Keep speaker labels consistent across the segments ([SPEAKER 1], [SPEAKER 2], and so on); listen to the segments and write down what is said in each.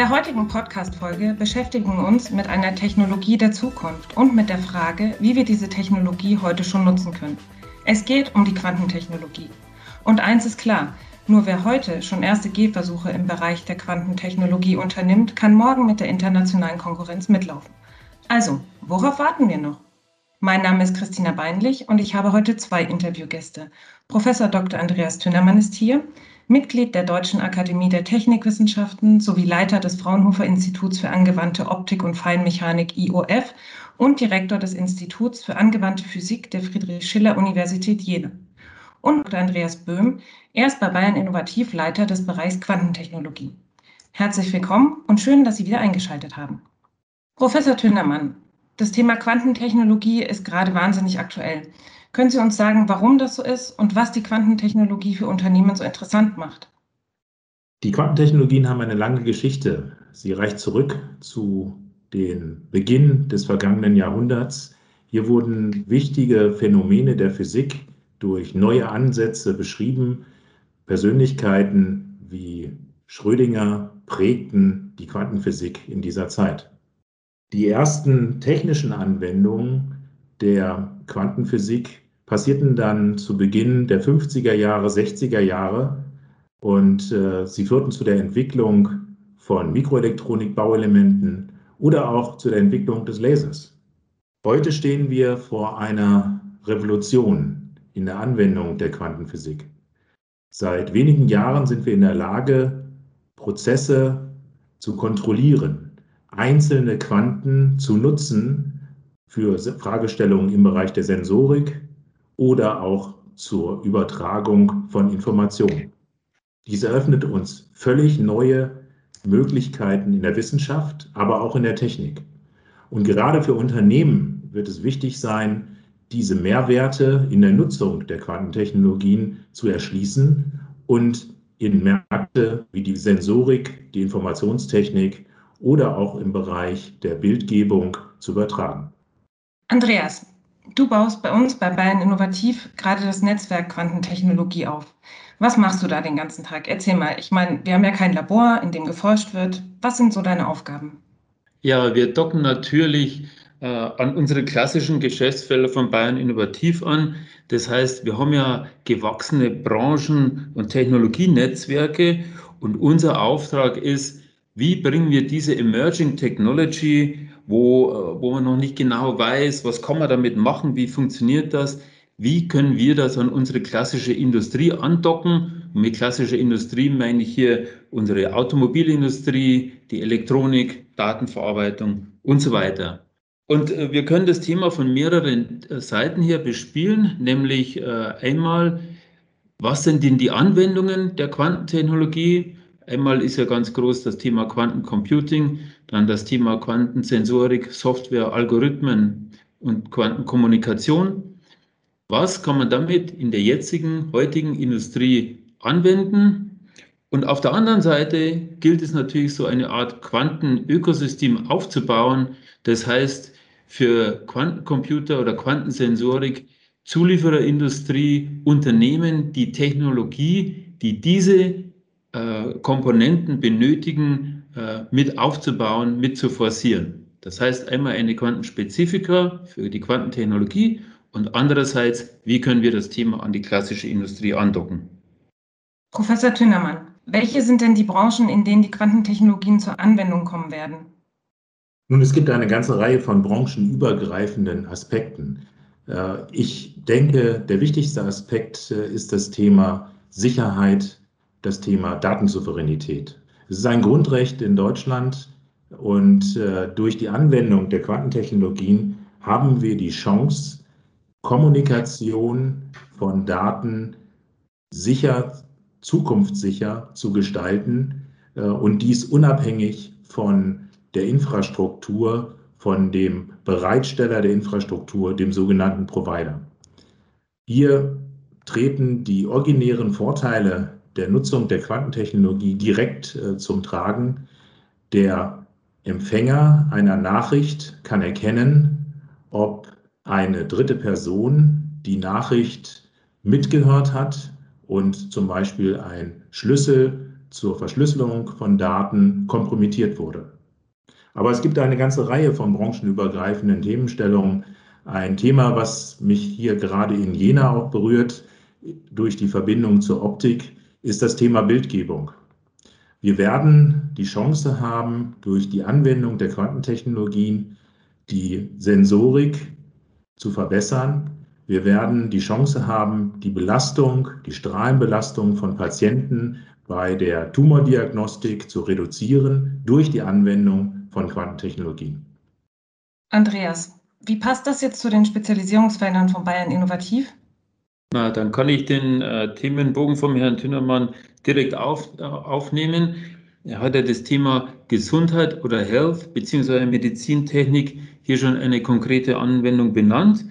[SPEAKER 1] der heutigen Podcast-Folge beschäftigen wir uns mit einer Technologie der Zukunft und mit der Frage, wie wir diese Technologie heute schon nutzen können. Es geht um die Quantentechnologie. Und eins ist klar, nur wer heute schon erste Gehversuche im Bereich der Quantentechnologie unternimmt, kann morgen mit der internationalen Konkurrenz mitlaufen. Also, worauf warten wir noch? Mein Name ist Christina Beinlich und ich habe heute zwei Interviewgäste. Professor Dr. Andreas Thünnermann ist hier, Mitglied der Deutschen Akademie der Technikwissenschaften sowie Leiter des Fraunhofer Instituts für angewandte Optik und Feinmechanik IOF und Direktor des Instituts für angewandte Physik der Friedrich-Schiller-Universität Jena. Und Dr. Andreas Böhm, er ist bei Bayern Innovativ Leiter des Bereichs Quantentechnologie. Herzlich willkommen und schön, dass Sie wieder eingeschaltet haben. Professor Thünnermann, das Thema Quantentechnologie ist gerade wahnsinnig aktuell. Können Sie uns sagen, warum das so ist und was die Quantentechnologie für Unternehmen so interessant macht?
[SPEAKER 2] Die Quantentechnologien haben eine lange Geschichte. Sie reicht zurück zu den Beginn des vergangenen Jahrhunderts. Hier wurden wichtige Phänomene der Physik durch neue Ansätze beschrieben. Persönlichkeiten wie Schrödinger prägten die Quantenphysik in dieser Zeit. Die ersten technischen Anwendungen der Quantenphysik passierten dann zu Beginn der 50er Jahre, 60er Jahre und sie führten zu der Entwicklung von Mikroelektronik-Bauelementen oder auch zu der Entwicklung des Lasers. Heute stehen wir vor einer Revolution in der Anwendung der Quantenphysik. Seit wenigen Jahren sind wir in der Lage, Prozesse zu kontrollieren, einzelne Quanten zu nutzen für Fragestellungen im Bereich der Sensorik oder auch zur Übertragung von Informationen. Dies eröffnet uns völlig neue Möglichkeiten in der Wissenschaft, aber auch in der Technik. Und gerade für Unternehmen wird es wichtig sein, diese Mehrwerte in der Nutzung der Quantentechnologien zu erschließen und in Märkte wie die Sensorik, die Informationstechnik oder auch im Bereich der Bildgebung zu übertragen.
[SPEAKER 1] Andreas, du baust bei uns bei Bayern Innovativ gerade das Netzwerk Quantentechnologie auf. Was machst du da den ganzen Tag? Erzähl mal. Ich meine, wir haben ja kein Labor, in dem geforscht wird. Was sind so deine Aufgaben?
[SPEAKER 3] Ja, wir docken natürlich an unsere klassischen Geschäftsfelder von Bayern Innovativ an. Das heißt, wir haben ja gewachsene Branchen- und Technologienetzwerke und unser Auftrag ist, wie bringen wir diese Emerging Technology, wo man noch nicht genau weiß, was kann man damit machen, wie funktioniert das, wie können wir das an unsere klassische Industrie andocken? Und mit klassischer Industrie meine ich hier unsere Automobilindustrie, die Elektronik, Datenverarbeitung und so weiter. Und wir können das Thema von mehreren Seiten her bespielen, nämlich einmal, was sind denn die Anwendungen der Quantentechnologie? Einmal ist ja ganz groß das Thema Quantencomputing, dann das Thema Quantensensorik, Software, Algorithmen und Quantenkommunikation. Was kann man damit in der heutigen Industrie anwenden? Und auf der anderen Seite gilt es natürlich, so eine Art Quantenökosystem aufzubauen. Das heißt, für Quantencomputer oder Quantensensorik, Zuliefererindustrie, Unternehmen, die Technologie, die diese Komponenten benötigen, mit aufzubauen, mit zu forcieren. Das heißt, einmal eine Quantenspezifika für die Quantentechnologie und andererseits, wie können wir das Thema an die klassische Industrie andocken?
[SPEAKER 1] Professor Thünnermann, welche sind denn die Branchen, in denen die Quantentechnologien zur Anwendung kommen werden?
[SPEAKER 2] Nun, es gibt eine ganze Reihe von branchenübergreifenden Aspekten. Ich denke, der wichtigste Aspekt ist das Thema Sicherheit, das Thema Datensouveränität. Es ist ein Grundrecht in Deutschland und durch die Anwendung der Quantentechnologien haben wir die Chance, Kommunikation von Daten sicher, zukunftssicher zu gestalten und dies unabhängig von der Infrastruktur, von dem Bereitsteller der Infrastruktur, dem sogenannten Provider. Hier treten die originären Vorteile der Nutzung der Quantentechnologie direkt zum Tragen. Der Empfänger einer Nachricht kann erkennen, ob eine dritte Person die Nachricht mitgehört hat und zum Beispiel ein Schlüssel zur Verschlüsselung von Daten kompromittiert wurde. Aber es gibt eine ganze Reihe von branchenübergreifenden Themenstellungen. Ein Thema, was mich hier gerade in Jena auch berührt, durch die Verbindung zur Optik, ist das Thema Bildgebung. Wir werden die Chance haben, durch die Anwendung der Quantentechnologien die Sensorik zu verbessern. Wir werden die Chance haben, die Belastung, die Strahlenbelastung von Patienten bei der Tumordiagnostik zu reduzieren durch die Anwendung von Quantentechnologien.
[SPEAKER 1] Andreas, wie passt das jetzt zu den Spezialisierungsfeldern von Bayern Innovativ?
[SPEAKER 3] Na, dann kann ich den Themenbogen vom Herrn Thünermann direkt aufnehmen. Er hat ja das Thema Gesundheit oder Health bzw. Medizintechnik hier schon eine konkrete Anwendung benannt.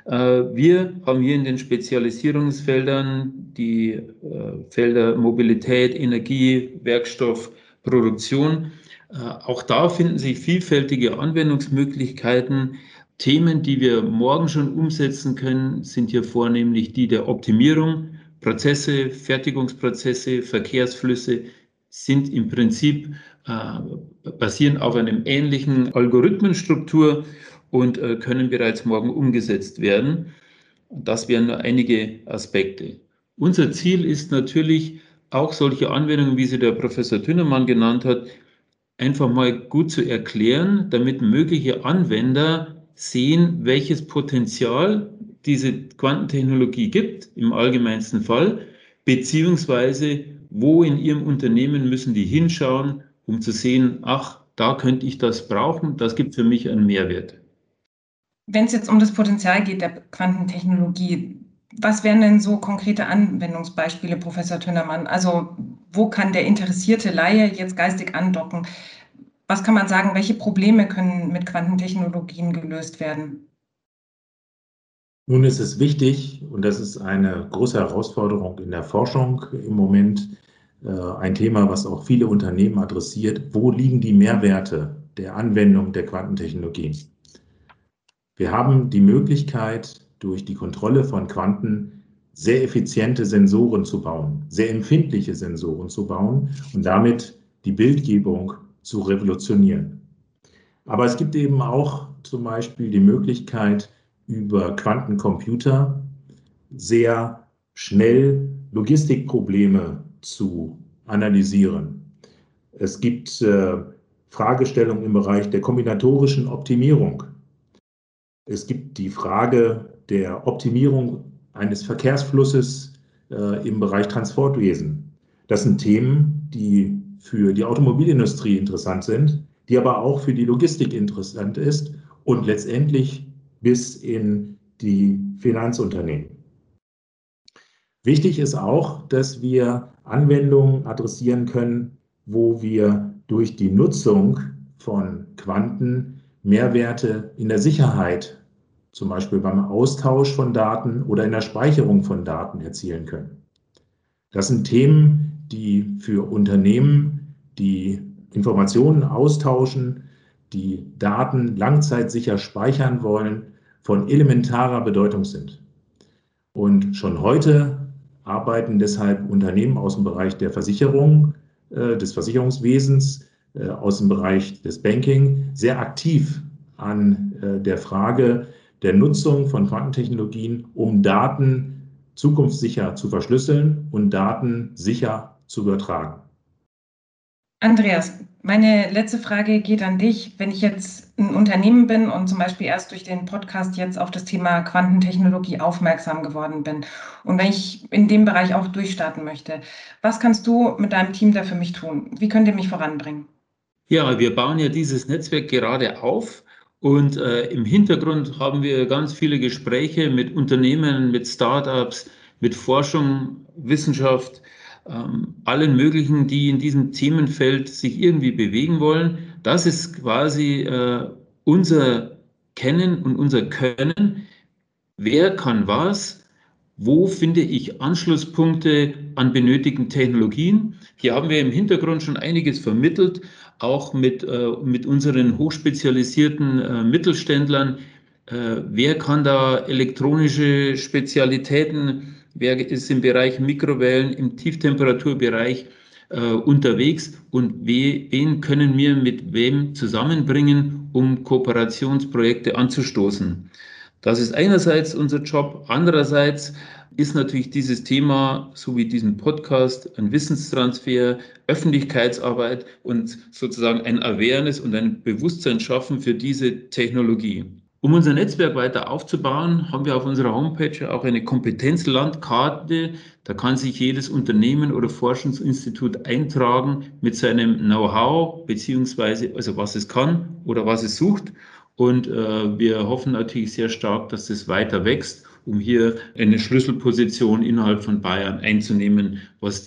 [SPEAKER 3] Wir haben hier in den Spezialisierungsfeldern die Felder Mobilität, Energie, Werkstoff, Produktion. Auch da finden sich vielfältige Anwendungsmöglichkeiten. Themen, die wir morgen schon umsetzen können, sind hier vornehmlich die der Optimierung. Prozesse, Fertigungsprozesse, Verkehrsflüsse sind im Prinzip basieren auf einem ähnlichen Algorithmenstruktur und können bereits morgen umgesetzt werden. Das wären nur einige Aspekte. Unser Ziel ist natürlich auch solche Anwendungen, wie sie der Professor Thünermann genannt hat, einfach mal gut zu erklären, damit mögliche Anwender sehen, welches Potenzial diese Quantentechnologie gibt, im allgemeinsten Fall, beziehungsweise wo in ihrem Unternehmen müssen die hinschauen, um zu sehen, ach, da könnte ich das brauchen, das gibt für mich einen Mehrwert.
[SPEAKER 1] Wenn es jetzt um das Potenzial geht der Quantentechnologie, was wären denn so konkrete Anwendungsbeispiele, Professor Thünermann? Also wo kann der interessierte Laie jetzt geistig andocken? Was kann man sagen, welche Probleme können mit Quantentechnologien gelöst werden?
[SPEAKER 2] Nun ist es wichtig, und das ist eine große Herausforderung in der Forschung im Moment, ein Thema, was auch viele Unternehmen adressiert, wo liegen die Mehrwerte der Anwendung der Quantentechnologien? Wir haben die Möglichkeit, durch die Kontrolle von Quanten sehr effiziente Sensoren zu bauen, sehr empfindliche Sensoren zu bauen und damit die Bildgebung zu revolutionieren. Aber es gibt eben auch zum Beispiel die Möglichkeit, über Quantencomputer sehr schnell Logistikprobleme zu analysieren. Es gibt Fragestellungen im Bereich der kombinatorischen Optimierung. Es gibt die Frage der Optimierung eines Verkehrsflusses im Bereich Transportwesen. Das sind Themen, die für die Automobilindustrie interessant sind, die aber auch für die Logistik interessant ist und letztendlich bis in die Finanzunternehmen. Wichtig ist auch, dass wir Anwendungen adressieren können, wo wir durch die Nutzung von Quanten Mehrwerte in der Sicherheit, zum Beispiel beim Austausch von Daten oder in der Speicherung von Daten erzielen können. Das sind Themen, die für Unternehmen, die Informationen austauschen, die Daten langzeitsicher speichern wollen, von elementarer Bedeutung sind. Und schon heute arbeiten deshalb Unternehmen aus dem Bereich der Versicherung, des Versicherungswesens, aus dem Bereich des Banking sehr aktiv an der Frage der Nutzung von Quantentechnologien, um Daten zukunftssicher zu verschlüsseln und Daten sicher zu übertragen.
[SPEAKER 1] Andreas, meine letzte Frage geht an dich. Wenn ich jetzt ein Unternehmen bin und zum Beispiel erst durch den Podcast jetzt auf das Thema Quantentechnologie aufmerksam geworden bin und wenn ich in dem Bereich auch durchstarten möchte, was kannst du mit deinem Team da für mich tun? Wie könnt ihr mich voranbringen?
[SPEAKER 3] Ja, wir bauen ja dieses Netzwerk gerade auf und im Hintergrund haben wir ganz viele Gespräche mit Unternehmen, mit Startups, mit Forschung, Wissenschaft, allen möglichen, die in diesem Themenfeld sich irgendwie bewegen wollen. Das ist quasi unser Kennen und unser Können. Wer kann was? Wo finde ich Anschlusspunkte an benötigten Technologien? Hier haben wir im Hintergrund schon einiges vermittelt, auch mit unseren hochspezialisierten Mittelständlern. Wer kann da elektronische Spezialitäten, wer ist im Bereich Mikrowellen, im Tieftemperaturbereich unterwegs und wen können wir mit wem zusammenbringen, um Kooperationsprojekte anzustoßen. Das ist einerseits unser Job, andererseits ist natürlich dieses Thema, so wie diesen Podcast, ein Wissenstransfer, Öffentlichkeitsarbeit und sozusagen ein Awareness und ein Bewusstsein schaffen für diese Technologie. Um unser Netzwerk weiter aufzubauen, haben wir auf unserer Homepage auch eine Kompetenzlandkarte. Da kann sich jedes Unternehmen oder Forschungsinstitut eintragen mit seinem Know-how, beziehungsweise also was es kann oder was es sucht. Und wir hoffen natürlich sehr stark, dass das weiter wächst, um hier eine Schlüsselposition innerhalb von Bayern einzunehmen, was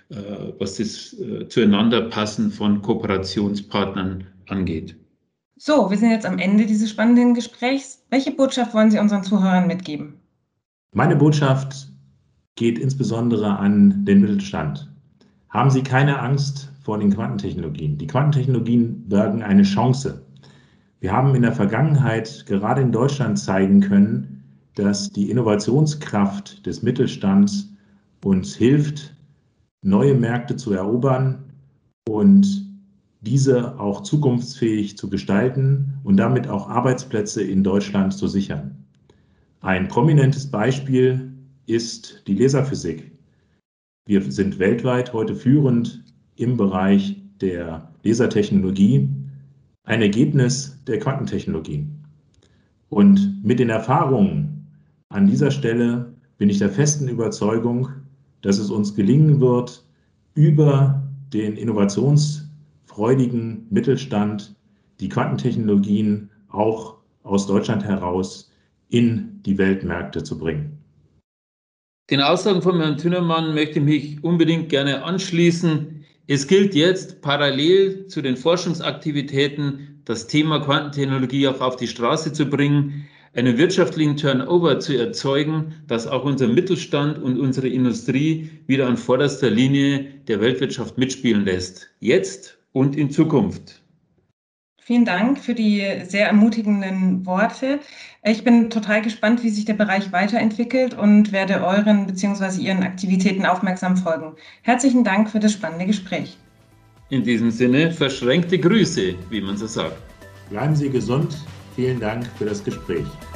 [SPEAKER 3] das Zueinanderpassen von Kooperationspartnern angeht.
[SPEAKER 1] So, wir sind jetzt am Ende dieses spannenden Gesprächs. Welche Botschaft wollen Sie unseren Zuhörern mitgeben?
[SPEAKER 2] Meine Botschaft geht insbesondere an den Mittelstand. Haben Sie keine Angst vor den Quantentechnologien. Die Quantentechnologien bergen eine Chance. Wir haben in der Vergangenheit gerade in Deutschland zeigen können, dass die Innovationskraft des Mittelstands uns hilft, neue Märkte zu erobern und diese auch zukunftsfähig zu gestalten und damit auch Arbeitsplätze in Deutschland zu sichern. Ein prominentes Beispiel ist die Laserphysik. Wir sind weltweit heute führend im Bereich der Lasertechnologie, ein Ergebnis der Quantentechnologien. Und mit den Erfahrungen an dieser Stelle bin ich der festen Überzeugung, dass es uns gelingen wird, über den innovationsfreudigen Mittelstand die Quantentechnologien auch aus Deutschland heraus in die Weltmärkte zu bringen.
[SPEAKER 3] Den Aussagen von Herrn Thünermann möchte ich mich unbedingt gerne anschließen. Es gilt jetzt parallel zu den Forschungsaktivitäten das Thema Quantentechnologie auch auf die Straße zu bringen, einen wirtschaftlichen Turnover zu erzeugen, dass auch unser Mittelstand und unsere Industrie wieder an vorderster Linie der Weltwirtschaft mitspielen lässt. Jetzt und in Zukunft.
[SPEAKER 1] Vielen Dank für die sehr ermutigenden Worte. Ich bin total gespannt, wie sich der Bereich weiterentwickelt und werde euren bzw. Ihren Aktivitäten aufmerksam folgen. Herzlichen Dank für das spannende Gespräch.
[SPEAKER 3] In diesem Sinne, verschränkte Grüße, wie man so sagt.
[SPEAKER 2] Bleiben Sie gesund. Vielen Dank für das Gespräch.